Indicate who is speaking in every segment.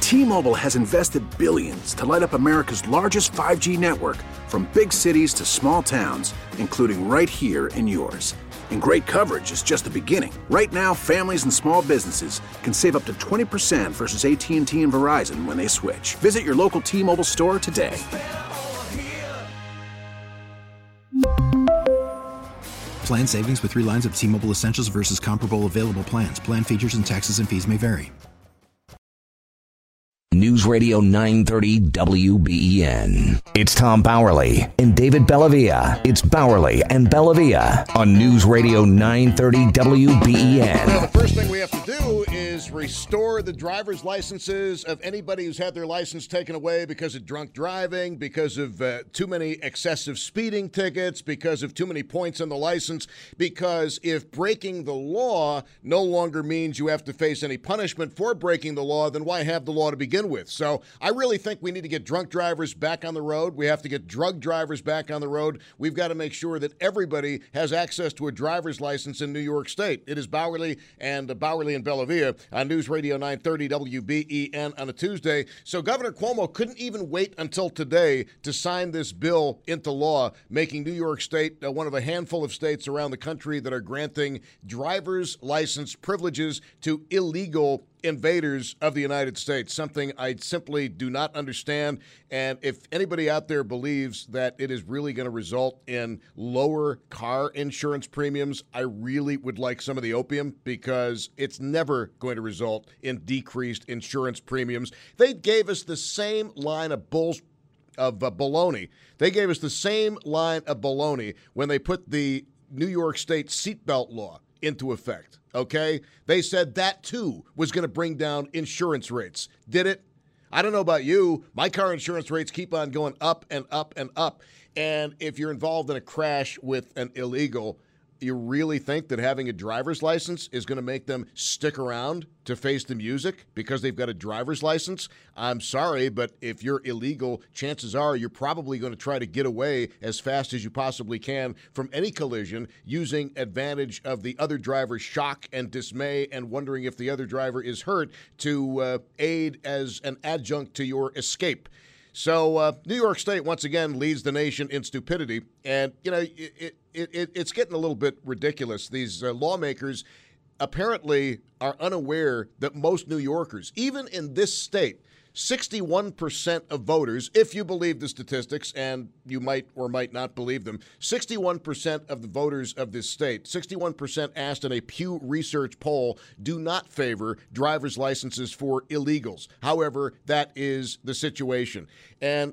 Speaker 1: T-Mobile has invested billions to light up America's largest 5G network, from big cities to small towns, including right here in yours. And great coverage is just the beginning. Right now, families and small businesses can save up to 20% versus AT&T and Verizon when they switch. Visit your local T-Mobile store today.
Speaker 2: Plan savings with 3 lines of T-Mobile Essentials versus comparable available plans. Plan features and taxes and fees may vary.
Speaker 3: News Radio 930 WBEN. It's Tom Bowerly and David Bellavia. It's Bowerly and Bellavia on News Radio 930 WBEN.
Speaker 4: Well, the first thing we have to do is restore the driver's licenses of anybody who's had their license taken away because of drunk driving, because of too many excessive speeding tickets, because of too many points on the license, because if breaking the law no longer means you have to face any punishment for breaking the law, then why have the law to begin with? So I really think we need to get drunk drivers back on the road. We have to get drug drivers back on the road. We've got to make sure that everybody has access to a driver's license in New York State. It is Bowerly and Bellavia on News Radio 930 WBEN on a Tuesday. So Governor Cuomo couldn't even wait until today to sign this bill into law, making New York State one of a handful of states around the country that are granting driver's license privileges to illegal invaders of the United States, something I simply do not understand. And if anybody out there believes that it is really going to result in lower car insurance premiums, I really would like some of the opium, because it's never going to result in decreased insurance premiums. They gave us the same line of baloney. They gave us the same line of baloney when they put the New York State seatbelt law into effect. Okay? They said that, too, was going to bring down insurance rates. Did it? I don't know about you. My car insurance rates keep on going up and up and up. And if you're involved in a crash with an illegal, you really think that having a driver's license is going to make them stick around to face the music because they've got a driver's license? I'm sorry, but if you're illegal, chances are you're probably going to try to get away as fast as you possibly can from any collision, using advantage of the other driver's shock and dismay and wondering if the other driver is hurt to aid as an adjunct to your escape. So New York State, once again, leads the nation in stupidity. And, you know, it's getting a little bit ridiculous. These lawmakers apparently are unaware that most New Yorkers, even in this state, 61% of voters, if you believe the statistics, and you might or might not believe them, 61% of the voters of this state, 61% asked in a Pew Research poll, do not favor driver's licenses for illegals. However, that is the situation. And,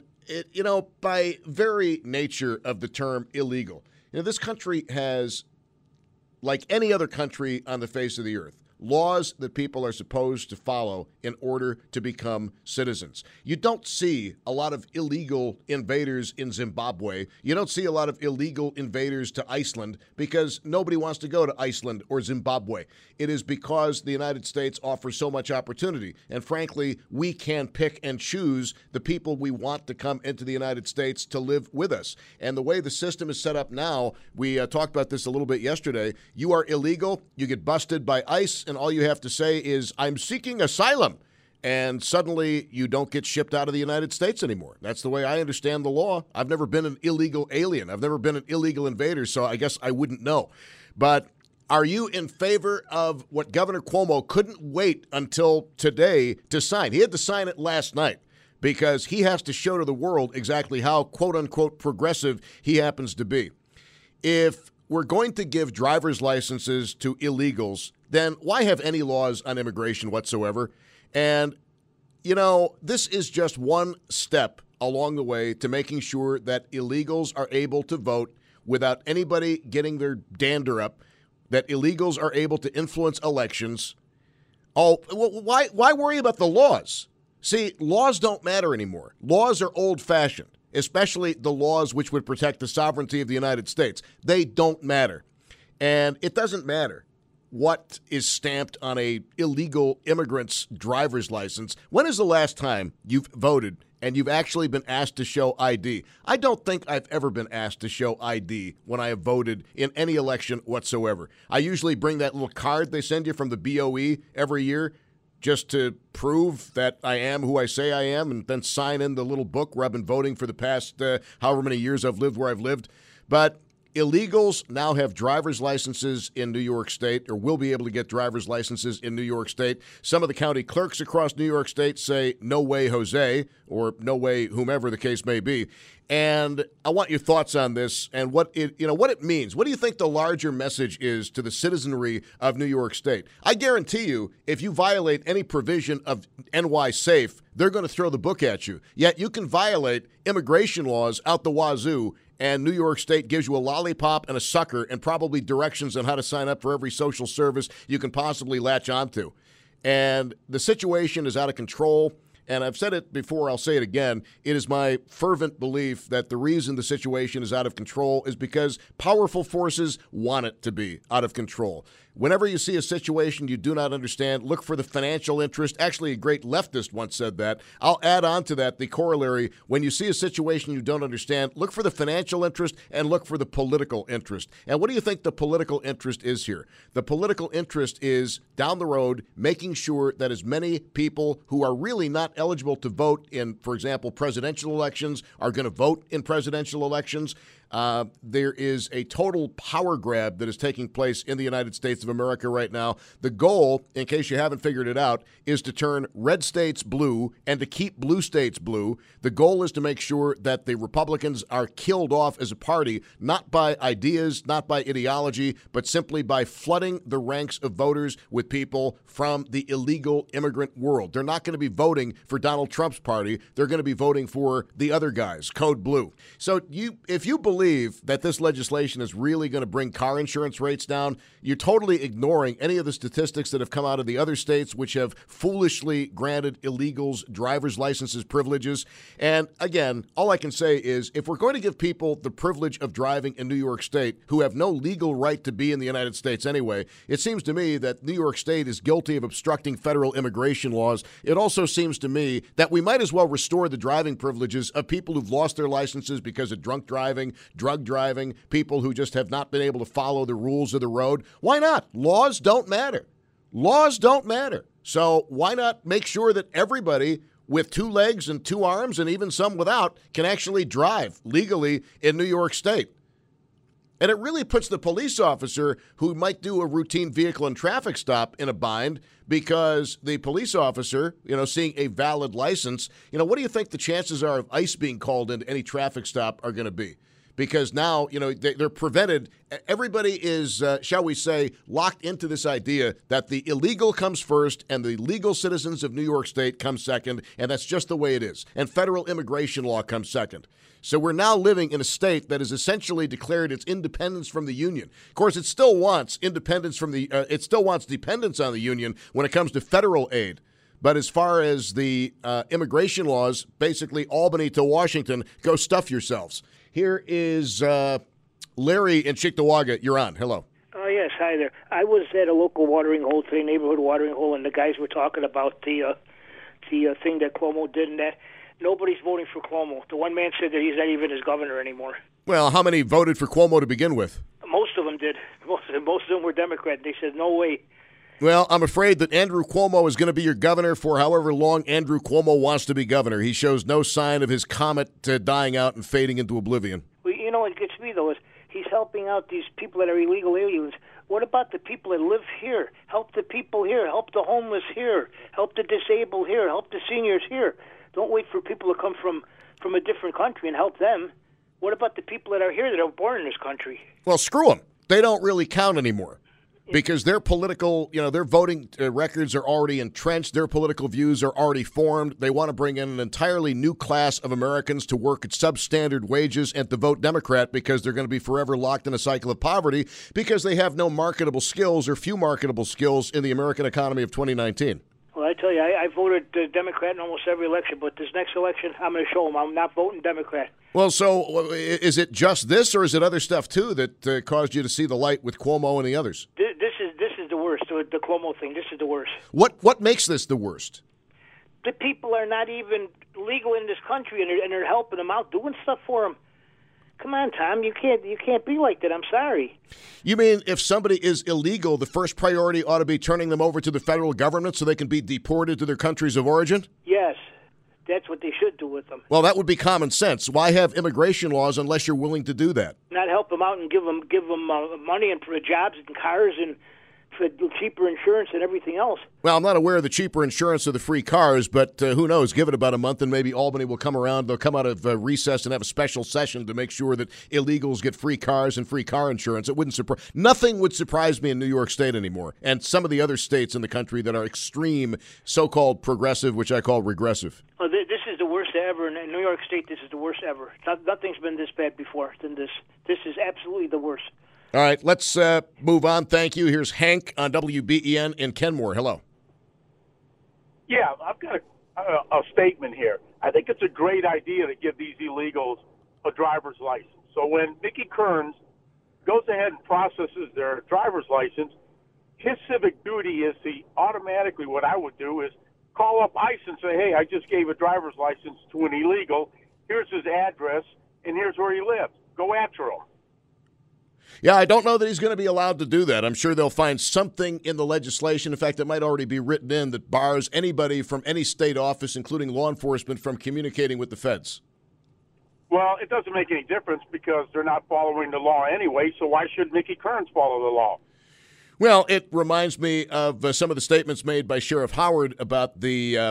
Speaker 4: by very nature of the term illegal, this country has, like any other country on the face of the earth, laws that people are supposed to follow in order to become citizens. You don't see a lot of illegal invaders in Zimbabwe. You don't see a lot of illegal invaders to Iceland because nobody wants to go to Iceland or Zimbabwe. It is because the United States offers so much opportunity. And frankly, we can pick and choose the people we want to come into the United States to live with us. And the way the system is set up now, we talked about this a little bit yesterday. You are illegal, you get busted by ICE, and all you have to say is, I'm seeking asylum. And suddenly you don't get shipped out of the United States anymore. That's the way I understand the law. I've never been an illegal alien. I've never been an illegal invader, so I guess I wouldn't know. But are you in favor of what Governor Cuomo couldn't wait until today to sign? He had to sign it last night because he has to show to the world exactly how, quote-unquote, progressive he happens to be. If we're going to give driver's licenses to illegals, then why have any laws on immigration whatsoever? And, this is just one step along the way to making sure that illegals are able to vote without anybody getting their dander up, that illegals are able to influence elections. Oh, why worry about the laws? See, laws don't matter anymore. Laws are old-fashioned, especially the laws which would protect the sovereignty of the United States. They don't matter. And it doesn't matter what is stamped on a illegal immigrant's driver's license. When is the last time you've voted and you've actually been asked to show ID? I don't think I've ever been asked to show ID when I have voted in any election whatsoever. I usually bring that little card they send you from the BOE every year. just to prove that I am who I say I am and then sign in the little book where I've been voting for the past however many years I've lived where I've lived. But illegals now have driver's licenses in New York State, or will be able to get driver's licenses in New York State. Some of the county clerks across New York State say, no way, Jose, or no way, whomever the case may be. And I want your thoughts on this and what it means. What do you think the larger message is to the citizenry of New York State? I guarantee you, if you violate any provision of NY Safe, they're going to throw the book at you. Yet you can violate immigration laws out the wazoo, and New York State gives you a lollipop and a sucker and probably directions on how to sign up for every social service you can possibly latch onto. And the situation is out of control. And I've said it before, I'll say it again. It is my fervent belief that the reason the situation is out of control is because powerful forces want it to be out of control. Whenever you see a situation you do not understand, look for the financial interest. Actually, a great leftist once said that. I'll add on to that the corollary. When you see a situation you don't understand, look for the financial interest and look for the political interest. And what do you think the political interest is here? The political interest is down the road making sure that as many people who are really not eligible to vote in, for example, presidential elections are going to vote in presidential elections. There is a total power grab that is taking place in the United States of America right now. The goal, in case you haven't figured it out, is to turn red states blue and to keep blue states blue. The goal is to make sure that the Republicans are killed off as a party, not by ideas, not by ideology, but simply by flooding the ranks of voters with people from the illegal immigrant world. They're not going to be voting for Donald Trump's party. They're going to be voting for the other guys, Code Blue. So if you believe that this legislation is really going to bring car insurance rates down, you're totally ignoring any of the statistics that have come out of the other states which have foolishly granted illegals driver's licenses privileges. And again, all I can say is if we're going to give people the privilege of driving in New York State who have no legal right to be in the United States anyway, it seems to me that New York State is guilty of obstructing federal immigration laws. It also seems to me that we might as well restore the driving privileges of people who've lost their licenses because of drunk driving, drug driving, people who just have not been able to follow the rules of the road. Why not? Laws don't matter. Laws don't matter. So why not make sure that everybody with two legs and two arms and even some without can actually drive legally in New York State? And it really puts the police officer who might do a routine vehicle and traffic stop in a bind because the police officer, seeing a valid license, what do you think the chances are of ICE being called into any traffic stop are going to be? Because now, they're prevented. Everybody is, shall we say, locked into this idea that the illegal comes first and the legal citizens of New York State come second, and that's just the way it is. And federal immigration law comes second. So we're now living in a state that has essentially declared its independence from the union. Of course, it still wants independence it still wants dependence on the union when it comes to federal aid. But as far as the immigration laws, basically Albany to Washington, go stuff yourselves. Here is Larry in Cheektowaga. You're on. Hello.
Speaker 5: Oh, yes. Hi there. I was at a local watering hole today, neighborhood watering hole, and the guys were talking about the thing that Cuomo did and that. Nobody's voting for Cuomo. The one man said that he's not even his governor anymore.
Speaker 4: Well, how many voted for Cuomo to begin with?
Speaker 5: Most of them did. Most of them were Democrat. They said, no way.
Speaker 4: Well, I'm afraid that Andrew Cuomo is going to be your governor for however long Andrew Cuomo wants to be governor. He shows no sign of his comet dying out and fading into oblivion.
Speaker 5: Well, what gets me, though, is he's helping out these people that are illegal aliens. What about the people that live here? Help the people here. Help the homeless here. Help the disabled here. Help the seniors here. Don't wait for people to come from a different country and help them. What about the people that are here that are born in this country?
Speaker 4: Well, screw them. They don't really count anymore. Because their political, their voting records are already entrenched. Their political views are already formed. They want to bring in an entirely new class of Americans to work at substandard wages and to vote Democrat because they're going to be forever locked in a cycle of poverty because they have no marketable skills or few marketable skills in the American economy of 2019.
Speaker 5: Well, I tell you, I voted Democrat in almost every election, but this next election, I'm going to show them I'm not voting Democrat.
Speaker 4: Well, so is it just this or is it other stuff, too, that caused you to see the light with Cuomo and the others?
Speaker 5: This is the worst, the Cuomo thing. This is the worst.
Speaker 4: What makes this the worst?
Speaker 5: The people are not even legal in this country, and they're helping them out, doing stuff for them. Come on, Tom. You can't be like that. I'm sorry.
Speaker 4: You mean if somebody is illegal, the first priority ought to be turning them over to the federal government so they can be deported to their countries of origin?
Speaker 5: Yes. That's what they should do with them.
Speaker 4: Well, that would be common sense. Why have immigration laws unless you're willing to do that?
Speaker 5: Not help them out and give them money and for jobs and cars and for cheaper insurance and everything else.
Speaker 4: Well, I'm not aware of the cheaper insurance or the free cars, but who knows? Give it about a month and maybe Albany will come around. They'll come out of recess and have a special session to make sure that illegals get free cars and free car insurance. Nothing would surprise me in New York State anymore, and some of the other states in the country that are extreme, so-called progressive, which I call regressive.
Speaker 5: Well, this is the worst ever. In New York State, this is the worst ever. Nothing's been this bad before than this. This is absolutely the worst.
Speaker 4: All right, let's move on. Thank you. Here's Hank on WBEN in Kenmore. Hello.
Speaker 6: Yeah, I've got a statement here. I think it's a great idea to give these illegals a driver's license. So when Mickey Kearns goes ahead and processes their driver's license, his civic duty is to automatically, what I would do is call up ICE and say, hey, I just gave a driver's license to an illegal. Here's his address, and here's where he lives. Go after him.
Speaker 4: Yeah, I don't know that he's going to be allowed to do that. I'm sure they'll find something in the legislation. In fact, it might already be written in that bars anybody from any state office, including law enforcement, from communicating with the feds.
Speaker 6: Well, it doesn't make any difference because they're not following the law anyway, so why should Mickey Kearns follow the law?
Speaker 4: Well, it reminds me of some of the statements made by Sheriff Howard about the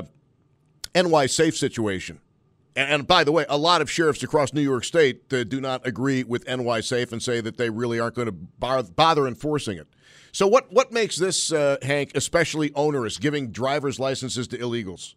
Speaker 4: NY Safe situation. And by the way, a lot of sheriffs across New York State do not agree with NY Safe and say that they really aren't going to bother enforcing it. So what makes this, Hank, especially onerous, giving driver's licenses to illegals?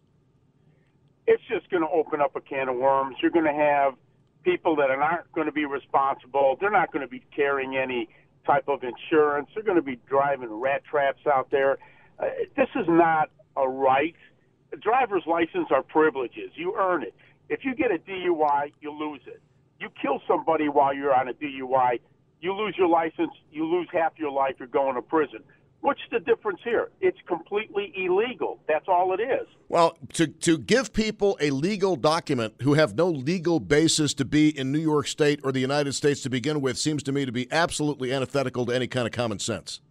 Speaker 6: It's just going to open up a can of worms. You're going to have people that aren't going to be responsible. They're not going to be carrying any type of insurance. They're going to be driving rat traps out there. This is not a right. Driver's license are privileges. You earn it. If you get a DUI, you lose it. You kill somebody while you're on a DUI, you lose your license, you lose half your life, you're going to prison. What's the difference here? It's completely illegal. That's all it is.
Speaker 4: Well, to give people a legal document who have no legal basis to be in New York State or the United States to begin with seems to me to be absolutely antithetical to any kind of common sense.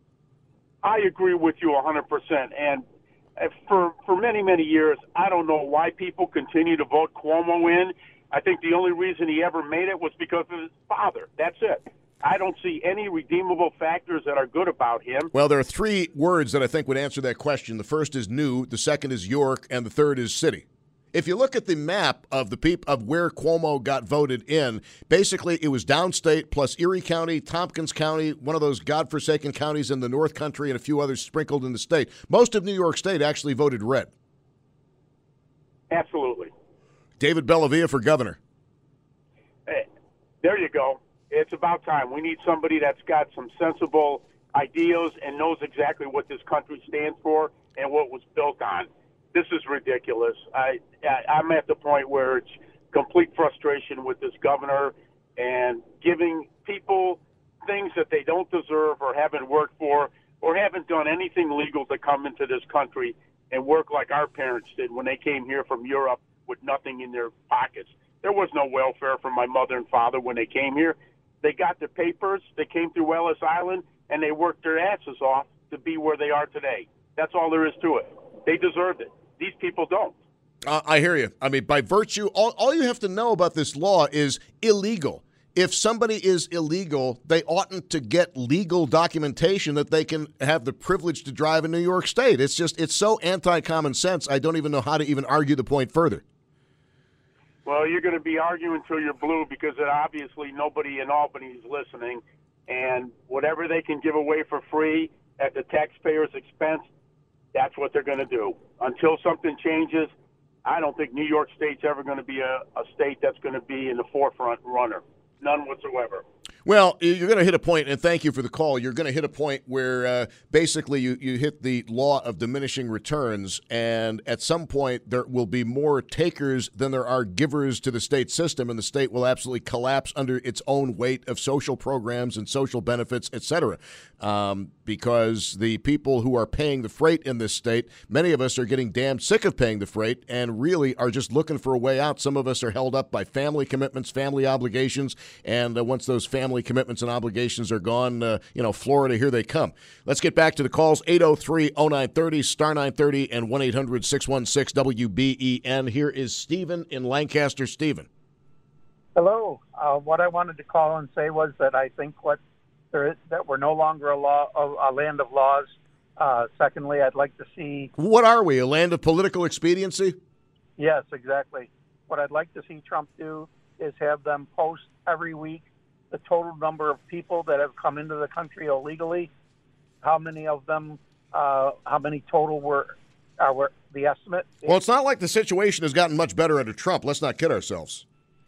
Speaker 6: I agree with you 100%. And for many, many years, I don't know why people continue to vote Cuomo in. I think the only reason he ever made it was because of his father. That's it. I don't see any redeemable factors that are good about him.
Speaker 4: Well, there are three words that I think would answer that question. The first is new, the second is York, and the third is city. If you look at the map of of where Cuomo got voted in, basically it was downstate plus Erie County, Tompkins County, one of those godforsaken counties in the North Country, and a few others sprinkled in the state. Most of New York State actually voted red.
Speaker 6: Absolutely.
Speaker 4: David Bellavia for governor.
Speaker 6: Hey, there you go. It's about time. We need somebody that's got some sensible ideas and knows exactly what this country stands for and what was built on. This is ridiculous. I'm at the point where it's complete frustration with this governor and giving people things that they don't deserve or haven't worked for or haven't done anything legal to come into this country and work like our parents did when they came here from Europe with nothing in their pockets. There was no welfare for my mother and father when they came here. They got their papers, they came through Ellis Island, and they worked their asses off to be where they are today. That's all there is to it. They deserved it. These people don't.
Speaker 4: I hear you. I mean, by virtue, all you have to know about this law is illegal. If somebody is illegal, they oughtn't to get legal documentation that they can have the privilege to drive in New York State. It's so anti-common sense, I don't even know how to even argue the point further.
Speaker 6: Well, you're going to be arguing until you're blue because obviously nobody in Albany is listening. And whatever they can give away for free at the taxpayer's expense, that's what they're going to do. Until something changes, I don't think New York State's ever going to be a state that's going to be in the forefront runner. None whatsoever.
Speaker 4: Well, you're going to hit a point, and thank you for the call. You're going to hit a point where basically you hit the law of diminishing returns, and at some point there will be more takers than there are givers to the state system, and the state will absolutely collapse under its own weight of social programs and social benefits, et cetera. Because the people who are paying the freight in this state, many of us are getting damn sick of paying the freight and really are just looking for a way out. Some of us are held up by family commitments, family obligations, and once those family commitments and obligations are gone, Florida, here they come. Let's get back to the calls. 803-0930, star 930, and 1-800-616-WBEN. Here is Stephen in Lancaster. Stephen.
Speaker 7: Hello. What I wanted to call and say was that I think that we're no longer a land of laws. Secondly, I'd like to see...
Speaker 4: What are we, a land of political expediency?
Speaker 7: Yes, exactly. What I'd like to see Trump do is have them post every week the total number of people that have come into the country illegally, how many of them, how many total were the estimate.
Speaker 4: Well, it's not like the situation has gotten much better under Trump. Let's not kid ourselves.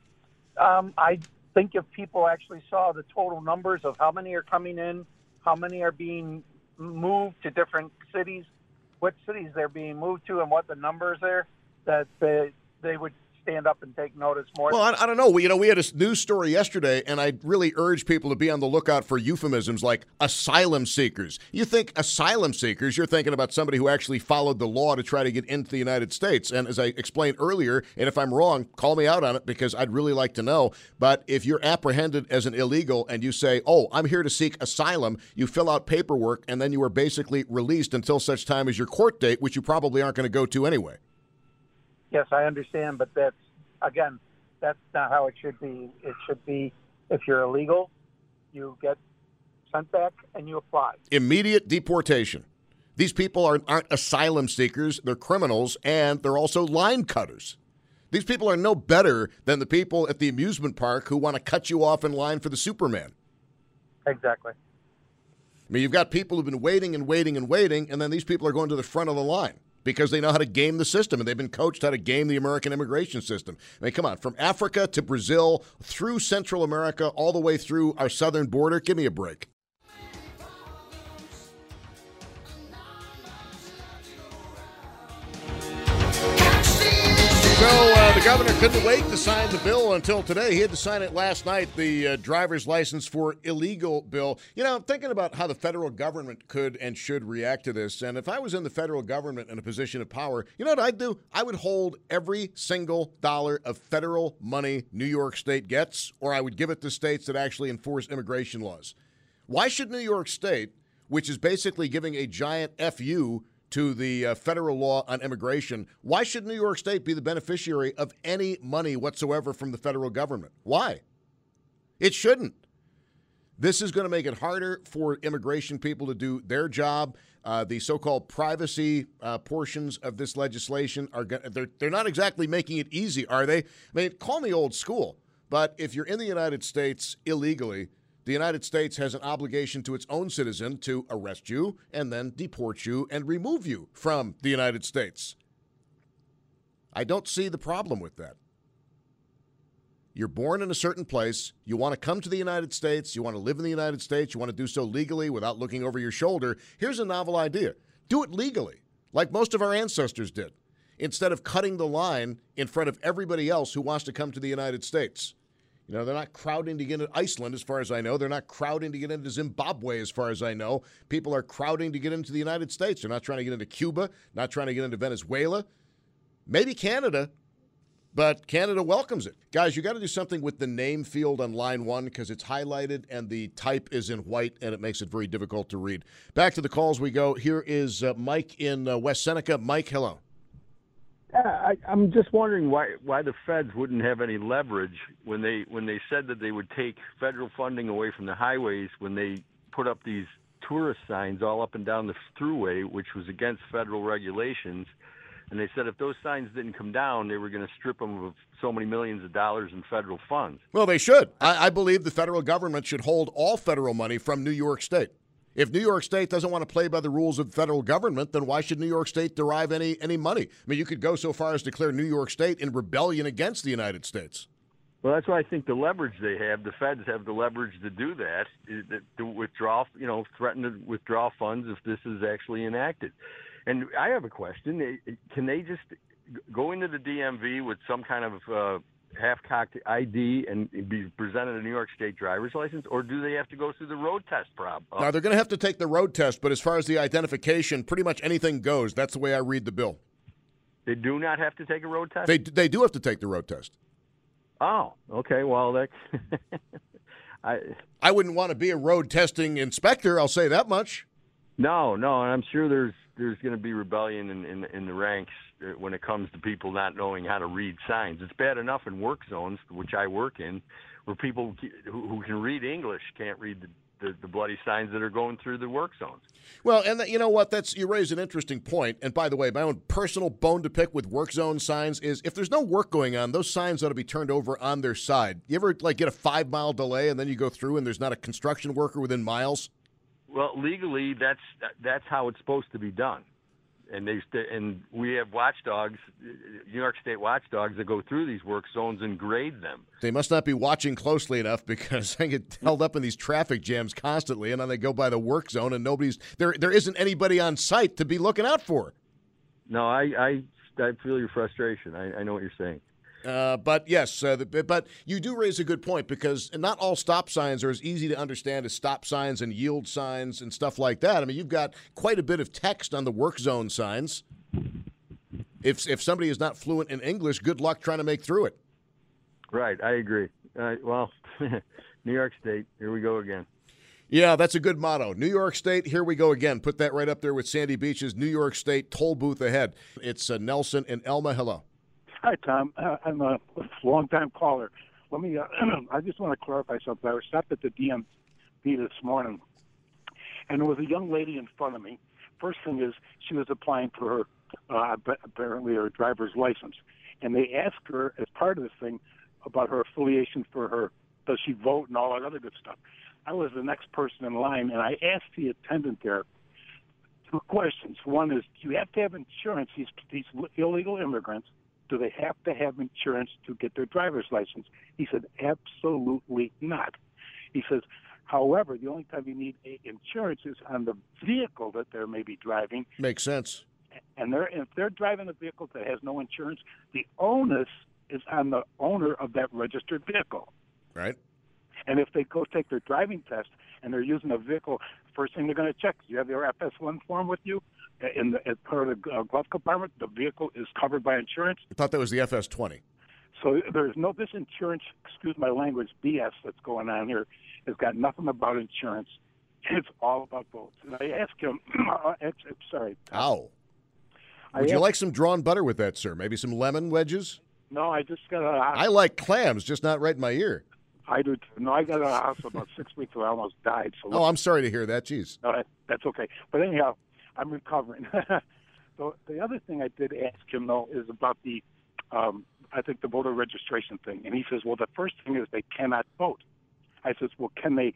Speaker 7: I think if people actually saw the total numbers of how many are coming in, how many are being moved to different cities, what cities they're being moved to, and what the numbers are, that they would stand up and take notice more.
Speaker 4: Well, I don't know. We had a news story yesterday, and I really urge people to be on the lookout for euphemisms like asylum seekers. You think asylum seekers, you're thinking about somebody who actually followed the law to try to get into the United States. And as I explained earlier, and if I'm wrong, call me out on it because I'd really like to know. But if you're apprehended as an illegal and you say, oh, I'm here to seek asylum, you fill out paperwork, and then you are basically released until such time as your court date, which you probably aren't going to go to anyway.
Speaker 7: Yes, I understand, but that's not how it should be. It should be if you're illegal, you get sent back and you apply.
Speaker 4: Immediate deportation. These people aren't asylum seekers, they're criminals, and they're also line cutters. These people are no better than the people at the amusement park who want to cut you off in line for the Superman.
Speaker 7: Exactly.
Speaker 4: I mean, you've got people who've been waiting and waiting and waiting, and then these people are going to the front of the line because they know how to game the system, and they've been coached how to game the American immigration system. I mean, come on, from Africa to Brazil, through Central America, all the way through our southern border. Give me a break. So the governor couldn't wait to sign the bill until today. He had to sign it last night, the driver's license for illegal bill. You know, I'm thinking about how the federal government could and should react to this. And if I was in the federal government in a position of power, you know what I'd do? I would hold every single dollar of federal money New York State gets, or I would give it to states that actually enforce immigration laws. Why should New York State, which is basically giving a giant FU to the federal law on immigration, why should New York State be the beneficiary of any money whatsoever from the federal government? Why? It shouldn't. This is going to make it harder for immigration people to do their job. The so-called privacy portions of this legislation they're not exactly making it easy, are they? I mean, call me old school, but if you're in the United States illegally, the United States has an obligation to its own citizen to arrest you and then deport you and remove you from the United States. I don't see the problem with that. You're born in a certain place. You want to come to the United States. You want to live in the United States. You want to do so legally without looking over your shoulder. Here's a novel idea. Do it legally, like most of our ancestors did, instead of cutting the line in front of everybody else who wants to come to the United States. You know, they're not crowding to get into Iceland, as far as I know. They're not crowding to get into Zimbabwe, as far as I know. People are crowding to get into the United States. They're not trying to get into Cuba, not trying to get into Venezuela. Maybe Canada, but Canada welcomes it. Guys, you got to do something with the name field on line 1 because it's highlighted and the type is in white, and it makes it very difficult to read. Back to the calls we go. Here is Mike in West Seneca. Mike, hello.
Speaker 8: I'm just wondering why the feds wouldn't have any leverage when they said that they would take federal funding away from the highways when they put up these tourist signs all up and down the thruway, which was against federal regulations. And they said if those signs didn't come down, they were going to strip them of so many millions of dollars in federal funds.
Speaker 4: Well, they should. I believe the federal government should hold all federal money from New York State. If New York State doesn't want to play by the rules of the federal government, then why should New York State derive any money? I mean, you could go so far as declare New York State in rebellion against the United States.
Speaker 8: Well, that's why I think the leverage they have, the feds have the leverage to do that, to withdraw, threaten to withdraw funds if this is actually enacted. And I have a question. Can they just go into the DMV with some kind of half-cocked ID and be presented a New York State driver's license, or do they have to go through the road test problem?
Speaker 4: Now, they're going to have to take the road test, but as far as the identification, pretty much anything goes. That's the way I read the bill.
Speaker 8: They do not have to take a road test?
Speaker 4: They do have to take the road test.
Speaker 8: Oh, okay. Well, that's
Speaker 4: I wouldn't want to be a road testing inspector. I'll say that much.
Speaker 8: No, and I'm sure there's going to be rebellion in the ranks when it comes to people not knowing how to read signs. It's bad enough in work zones, which I work in, where people who can read English can't read the bloody signs that are going through the work zones. Well,
Speaker 4: and you know what? You raise an interesting point. And by the way, my own personal bone to pick with work zone signs is if there's no work going on, those signs ought to be turned over on their side. You ever get a 5-mile delay and then you go through and there's not a construction worker within miles?
Speaker 8: Well, legally, that's how it's supposed to be done. And we have watchdogs, New York State watchdogs, that go through these work zones and grade them.
Speaker 4: They must not be watching closely enough because they get held up in these traffic jams constantly, and then they go by the work zone, and there isn't anybody on site to be looking out for.
Speaker 8: No, I feel your frustration. I know what you're saying.
Speaker 4: But yes, but you do raise a good point because not all stop signs are as easy to understand as stop signs and yield signs and stuff like that. I mean, you've got quite a bit of text on the work zone signs. If somebody is not fluent in English, good luck trying to make through it.
Speaker 8: Right, I agree. Well, New York State, here we go again.
Speaker 4: Yeah, that's a good motto. New York State, here we go again. Put that right up there with Sandy Beach's New York State toll booth ahead. It's Nelson and Elma. Hello.
Speaker 9: Hi, Tom. I'm a long-time caller. Let me. I just want to clarify something. I was stopped at the DMV this morning, and there was a young lady in front of me. First thing is, she was applying for her, apparently her driver's license, and they asked her as part of this thing about her affiliation for her. Does she vote and all that other good stuff? I was the next person in line, and I asked the attendant there 2 questions. One is, do you have to have insurance? These illegal immigrants. Do they have to have insurance to get their driver's license? He said, absolutely not. He says, however, the only time you need insurance is on the vehicle that they're maybe driving.
Speaker 4: Makes sense.
Speaker 9: And if they're driving a vehicle that has no insurance, the onus is on the owner of that registered vehicle.
Speaker 4: Right.
Speaker 9: And if they go take their driving test and they're using a vehicle, first thing they're going to check, do you have your FS1 form with you? As part of the glove compartment, the vehicle is covered by insurance.
Speaker 4: I thought that was the FS20.
Speaker 9: So there's this insurance, excuse my language, BS that's going on here. It's got nothing about insurance. It's all about votes. And I asked him, sorry.
Speaker 4: Ow. Would you like some drawn butter with that, sir? Maybe some lemon wedges?
Speaker 9: No, I just got
Speaker 4: I like clams, just not right in my ear.
Speaker 9: I do too. No, I got out of the hospital about 6 weeks ago. I almost died. So
Speaker 4: I'm sorry to hear that. Jeez.
Speaker 9: No, that's okay. But anyhow, I'm recovering. So the other thing I did ask him, though, is about the, I think the voter registration thing. And he says, well, the first thing is they cannot vote. I says, well,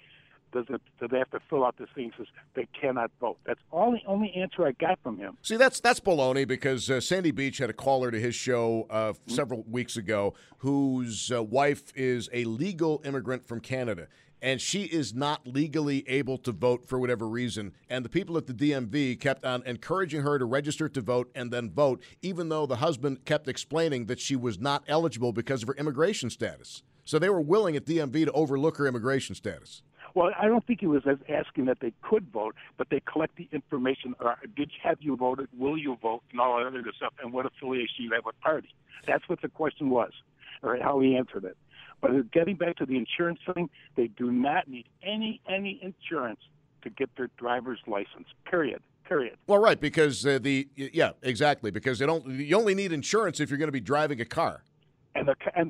Speaker 9: do they have to fill out this thing? He says, they cannot vote. That's the only answer I got from him.
Speaker 4: See, that's baloney because Sandy Beach had a caller to his show several weeks ago whose wife is a legal immigrant from Canada. And she is not legally able to vote for whatever reason. And the people at the DMV kept on encouraging her to register to vote and then vote, even though the husband kept explaining that she was not eligible because of her immigration status. So they were willing at DMV to overlook her immigration status.
Speaker 9: Well, I don't think he was asking that they could vote, but they collect the information. Have you voted? Will you vote? And all that other good stuff. And what affiliation you have with party. That's what the question was, or how he answered it. But getting back to the insurance thing, they do not need any insurance to get their driver's license. Period.
Speaker 4: Well, right, because exactly, because you only need insurance if you're going to be driving a car.
Speaker 9: And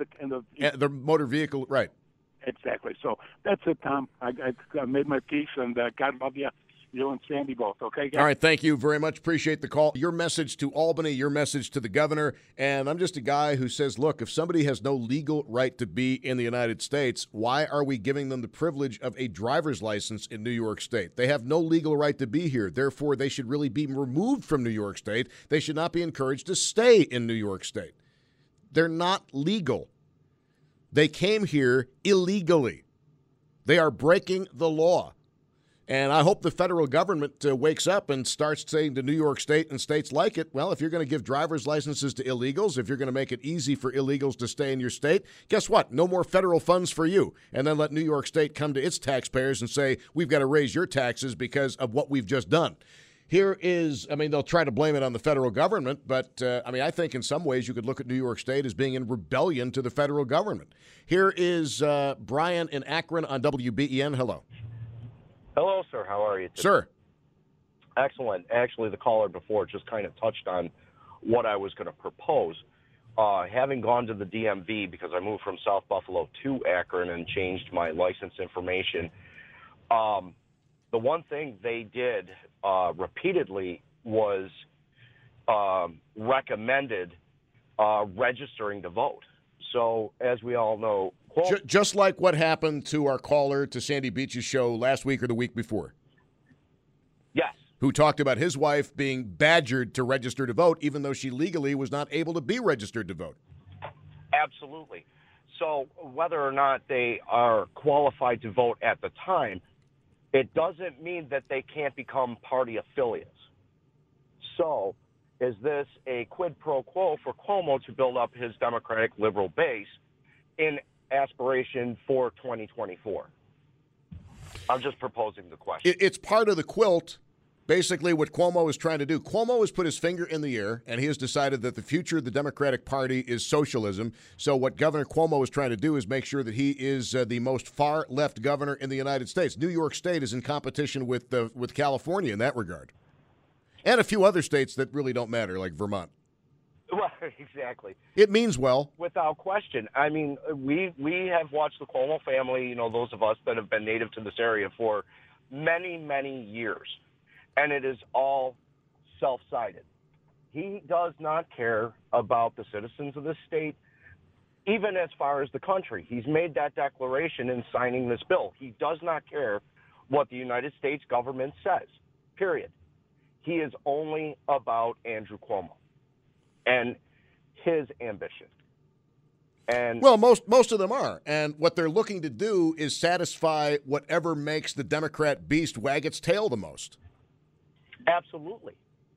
Speaker 4: the motor vehicle, right?
Speaker 9: Exactly. So that's it, Tom. I made my peace, and God love you. You and Sandy both, okay, guys?
Speaker 4: All right, thank you very much. Appreciate the call. Your message to Albany, your message to the governor, and I'm just a guy who says, look, if somebody has no legal right to be in the United States, why are we giving them the privilege of a driver's license in New York State? They have no legal right to be here. Therefore, they should really be removed from New York State. They should not be encouraged to stay in New York State. They're not legal. They came here illegally. They are breaking the law. And I hope the federal government wakes up and starts saying to New York State and states like it, well, if you're going to give driver's licenses to illegals, if you're going to make it easy for illegals to stay in your state, guess what? No more federal funds for you. And then let New York State come to its taxpayers and say, we've got to raise your taxes because of what we've just done. Here is, they'll try to blame it on the federal government, but, I think in some ways you could look at New York State as being in rebellion to the federal government. Here is Brian in Akron on WBEN. Hello.
Speaker 10: Hello, sir. How are you today?
Speaker 4: Sir.
Speaker 10: Excellent. Actually, the caller before just kind of touched on what I was going to propose. Having gone to the DMV because I moved from South Buffalo to Akron and changed my license information, the one thing they did repeatedly was recommended registering to vote. So, as we all know,
Speaker 4: just like what happened to our caller to Sandy Beach's show last week or the week before.
Speaker 10: Yes.
Speaker 4: Who talked about his wife being badgered to register to vote, even though she legally was not able to be registered to vote.
Speaker 10: Absolutely. So whether or not they are qualified to vote at the time, it doesn't mean that they can't become party affiliates. So is this a quid pro quo for Cuomo to build up his Democratic liberal base in aspiration for 2024? I'm just proposing the question.
Speaker 4: It's part of the quilt. Basically, what Cuomo is trying to do, Cuomo has put his finger in the air, and he has decided that the future of the Democratic Party is socialism. So what Governor Cuomo is trying to do is make sure that he is the most far-left governor in the United States. New York State is in competition with California in that regard. And a few other states that really don't matter, like Vermont.
Speaker 10: Right, exactly.
Speaker 4: It means well.
Speaker 10: Without question. We have watched the Cuomo family, those of us that have been native to this area for many, many years. And it is all self-sided. He does not care about the citizens of this state, even as far as the country. He's made that declaration in signing this bill. He does not care what the United States government says, period. He is only about Andrew Cuomo and his ambition. And
Speaker 4: well, most of them are. And what they're looking to do is satisfy whatever makes the Democrat beast wag its tail the most.
Speaker 10: Absolutely.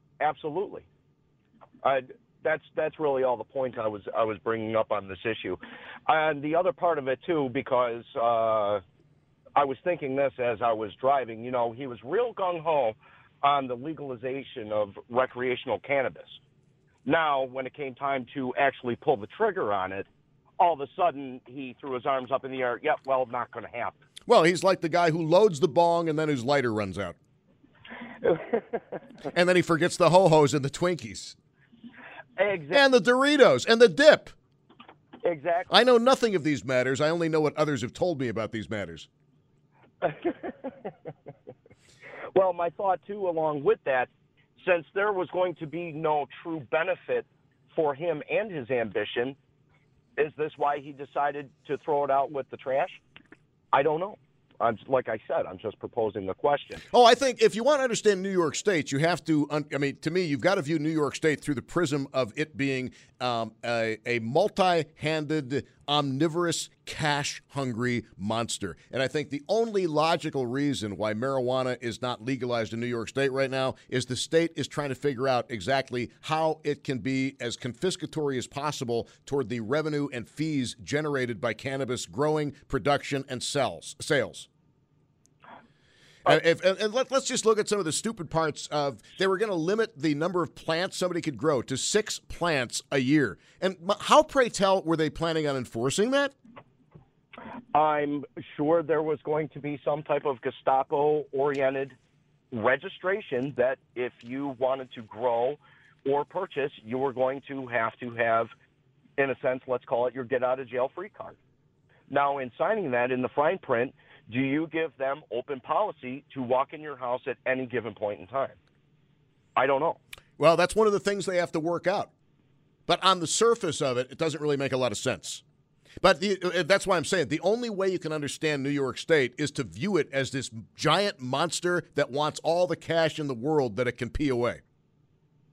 Speaker 10: That's really all the point I was bringing up on this issue. And the other part of it, too, because I was thinking this as I was driving, he was real gung-ho on the legalization of recreational cannabis. Now, when it came time to actually pull the trigger on it, all of a sudden he threw his arms up in the air. Yep, well, not going to happen.
Speaker 4: Well, he's like the guy who loads the bong and then his lighter runs out. And then he forgets the ho-hos and the Twinkies.
Speaker 10: Exactly.
Speaker 4: And the Doritos and the dip.
Speaker 10: Exactly.
Speaker 4: I know nothing of these matters. I only know what others have told me about these matters.
Speaker 10: Well, my thought, too, along with that, since there was going to be no true benefit for him and his ambition, is this why he decided to throw it out with the trash? I don't know. Like I said, I'm just proposing the question.
Speaker 4: Oh, I think if you want to understand New York State, you have to, to me, you've got to view New York State through the prism of it being a multi-handed, omnivorous, cash-hungry monster. And I think the only logical reason why marijuana is not legalized in New York State right now is the state is trying to figure out exactly how it can be as confiscatory as possible toward the revenue and fees generated by cannabis growing, production, and sales. And let's just look at some of the stupid parts of they were going to limit the number of plants somebody could grow to 6 plants a year. And how, pray tell, were they planning on enforcing that?
Speaker 10: I'm sure there was going to be some type of Gestapo-oriented registration that if you wanted to grow or purchase, you were going to have, in a sense, let's call it your get-out-of-jail-free card. Now, in signing that in the fine print, do you give them open policy to walk in your house at any given point in time? I don't know.
Speaker 4: Well, that's one of the things they have to work out. But on the surface of it, it doesn't really make a lot of sense. But that's why I'm saying the only way you can understand New York State is to view it as this giant monster that wants all the cash in the world that it can pee away.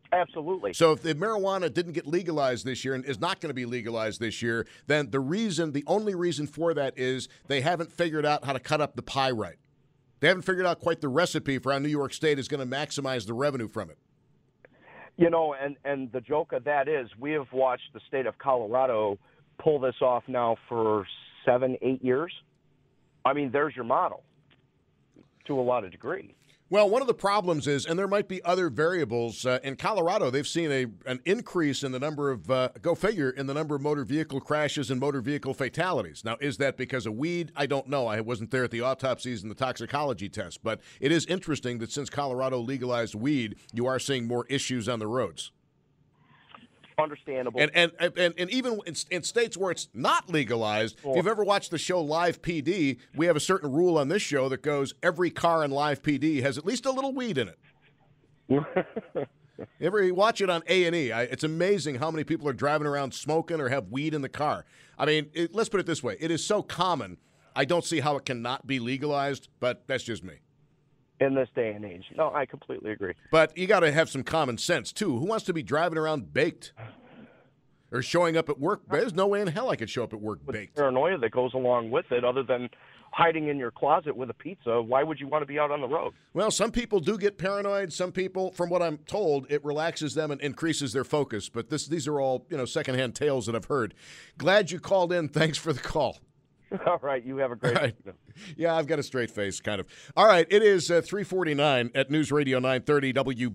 Speaker 10: Absolutely.
Speaker 4: So if the marijuana didn't get legalized this year and is not going to be legalized this year, then the only reason for that is they haven't figured out how to cut up the pie right. They haven't figured out quite the recipe for how New York State is going to maximize the revenue from it.
Speaker 10: You know, and the joke of that is we have watched the state of Colorado pull this off now for 7-8 years. I mean, there's your model to a lot of degree.
Speaker 4: Well, one of the problems is, and there might be other variables, in Colorado, they've seen an increase in the number of, go figure, in the number of motor vehicle crashes and motor vehicle fatalities. Now, is that because of weed? I don't know. I wasn't there at the autopsies and the toxicology tests. But it is interesting that since Colorado legalized weed, you are seeing more issues on the roads.
Speaker 10: Understandable.
Speaker 4: And even in states where it's not legalized, if you've ever watched the show Live PD, we have a certain rule on this show that goes every car in Live PD has at least a little weed in it. You ever watch it on A&E? It's amazing how many people are driving around smoking or have weed in the car. I mean, let's put it this way. It is so common, I don't see how it cannot be legalized, but that's just me.
Speaker 10: In this day and age. No, I completely agree.
Speaker 4: But you got to have some common sense, too. Who wants to be driving around baked or showing up at work? There's no way in hell I could show up at work baked.
Speaker 10: The paranoia that goes along with it, other than hiding in your closet with a pizza, why would you want to be out on the road?
Speaker 4: Well, some people do get paranoid. Some people, from what I'm told, it relaxes them and increases their focus. But these are all, secondhand tales that I've heard. Glad you called in. Thanks for the call.
Speaker 10: All right, you have a great
Speaker 4: right. Yeah, I've got a straight face, kind of. All right, it is 3:49 at News Radio 930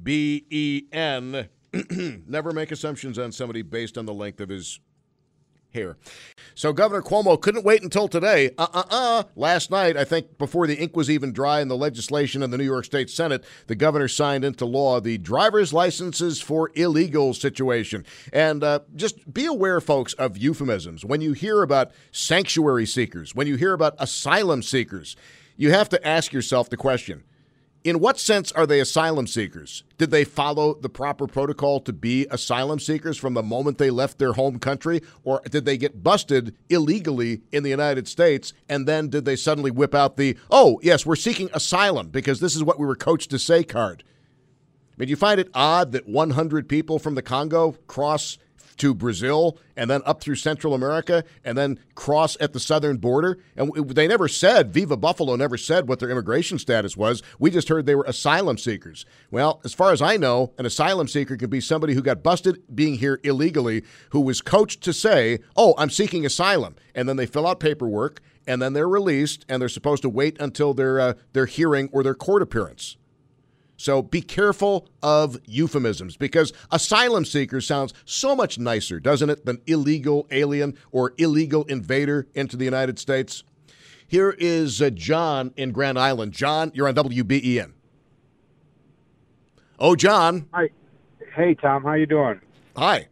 Speaker 4: WBEN. Never make assumptions on somebody based on the length of his hair. So Governor Cuomo couldn't wait until today. Last night, I think before the ink was even dry in the legislation in the New York State Senate, the governor signed into law the driver's licenses for illegal situation. And just be aware, folks, of euphemisms. When you hear about sanctuary seekers, when you hear about asylum seekers, you have to ask yourself the question, in what sense are they asylum seekers? Did they follow the proper protocol to be asylum seekers from the moment they left their home country? Or did they get busted illegally in the United States, and then did they suddenly whip out the, oh, yes, we're seeking asylum because this is what we were coached to say card? I mean, do you find it odd that 100 people from the Congo cross to Brazil and then up through Central America and then cross at the southern border? And they never said, Viva Buffalo never said what their immigration status was. We just heard they were asylum seekers. Well, as far as I know, an asylum seeker can be somebody who got busted being here illegally, who was coached to say, oh, I'm seeking asylum. And then they fill out paperwork, and then they're released, and they're supposed to wait until their hearing or their court appearance. So be careful of euphemisms, because asylum seeker sounds so much nicer, doesn't it, than illegal alien or illegal invader into the United States. Here is John in Grand Island. John, you're on WBEN. Oh, John.
Speaker 11: Hi. Hey, Tom. How you doing?
Speaker 4: Hi.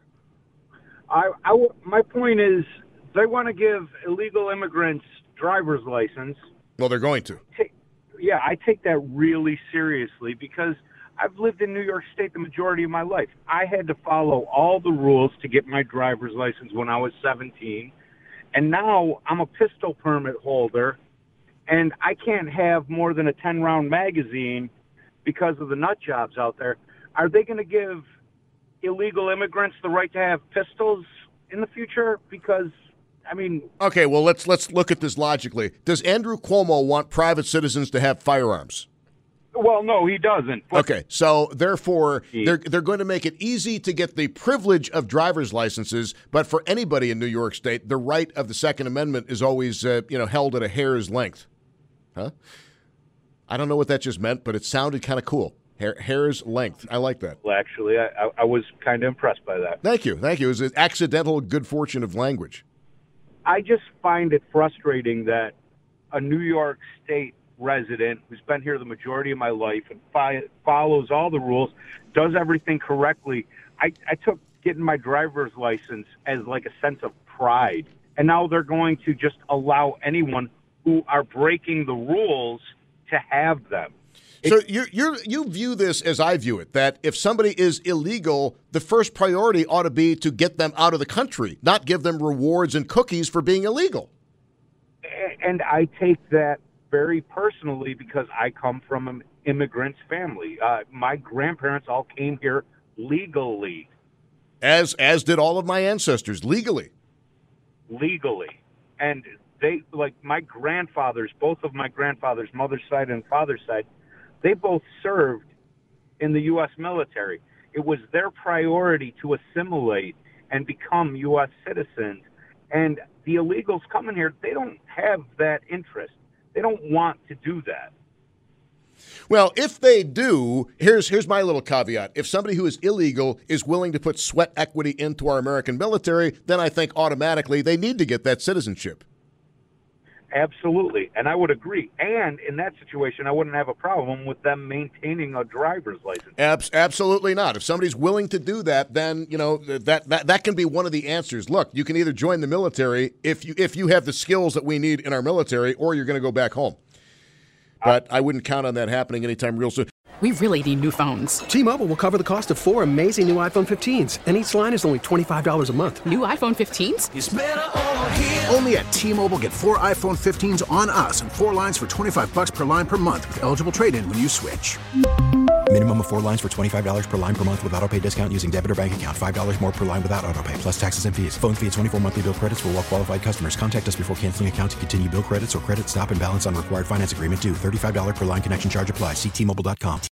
Speaker 11: My point is they want to give illegal immigrants driver's license.
Speaker 4: Well, they're going to.
Speaker 11: Yeah, I take that really seriously because I've lived in New York State the majority of my life. I had to follow all the rules to get my driver's license when I was 17. And now I'm a pistol permit holder, and I can't have more than a 10-round magazine because of the nut jobs out there. Are they going to give illegal immigrants the right to have pistols in the future? Because
Speaker 4: okay, well, let's look at this logically. Does Andrew Cuomo want private citizens to have firearms?
Speaker 11: Well, no, he doesn't.
Speaker 4: Okay, so therefore, they're going to make it easy to get the privilege of driver's licenses, but for anybody in New York State, the right of the Second Amendment is always held at a hair's length. Huh? I don't know what that just meant, but it sounded kind of cool. Hair's length. I like that.
Speaker 11: Well, actually, I was kind of impressed by that.
Speaker 4: Thank you. It was an accidental good fortune of language.
Speaker 11: I just find it frustrating that a New York State resident who's been here the majority of my life and follows all the rules, does everything correctly. I took getting my driver's license as like a sense of pride. And now they're going to just allow anyone who are breaking the rules to have them.
Speaker 4: So you view this as I view it, that if somebody is illegal, the first priority ought to be to get them out of the country, not give them rewards and cookies for being illegal.
Speaker 11: And I take that very personally because I come from an immigrant's family. My grandparents all came here legally.
Speaker 4: As did all of my ancestors, legally.
Speaker 11: And they, like my grandfathers, both of my grandfathers, mother's side and father's side, they both served in the U.S. military. It was their priority to assimilate and become U.S. citizens. And the illegals coming here, they don't have that interest. They don't want to do that.
Speaker 4: Well, if they do, here's my little caveat. If somebody who is illegal is willing to put sweat equity into our American military, then I think automatically they need to get that citizenship.
Speaker 11: Absolutely. And I would agree. And in that situation, I wouldn't have a problem with them maintaining a driver's license.
Speaker 4: Absolutely not. If somebody's willing to do that, then, you know, that can be one of the answers. Look, you can either join the military if you have the skills that we need in our military, or you're going to go back home. But I wouldn't count on that happening anytime real soon.
Speaker 12: We really need new phones.
Speaker 13: T-Mobile will cover the cost of 4 amazing new iPhone 15s, and each line is only $25 a month.
Speaker 12: New iPhone 15s?
Speaker 1: It's better over here. Only at T-Mobile, get 4 iPhone 15s on us and 4 lines for $25 per line per month with eligible trade-in when you switch.
Speaker 2: Minimum of 4 lines for $25 per line per month with autopay discount using debit or bank account. $5 more per line without autopay, plus taxes and fees. Phone fee at 24 monthly bill credits for well-qualified customers. Contact us before canceling account to continue bill credits or credit stop and balance on required finance agreement due. $35 per line connection charge applies. See T-Mobile.com.